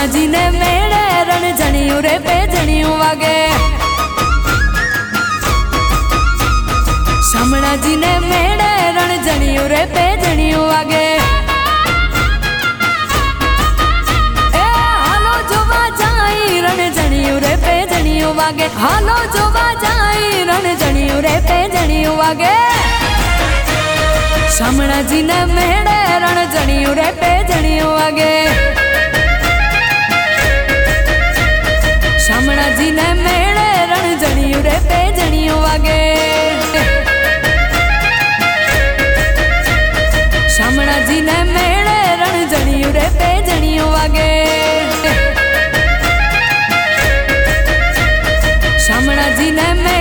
शामणा जी ने मेड़े रणझणियों रे बेजणियों वागे। शामणा जी ने मेड़े रणझणियों रे बेजणियों वागे। ए हालो जोवा जाई रणझणियों रे बेजणियों वागे। हालो जोवा जाई रणझणियों रे बेजणियों वागे। शामणा जी ने मेड़े रणझणियों रे बेजणियों वागे। शामणा जी ने मेड़े रणझणियों रे बेजणियों वागे। शामणा जी ने मेड़े रणझणियों रे बेजणियों वागे। शामणा जी ने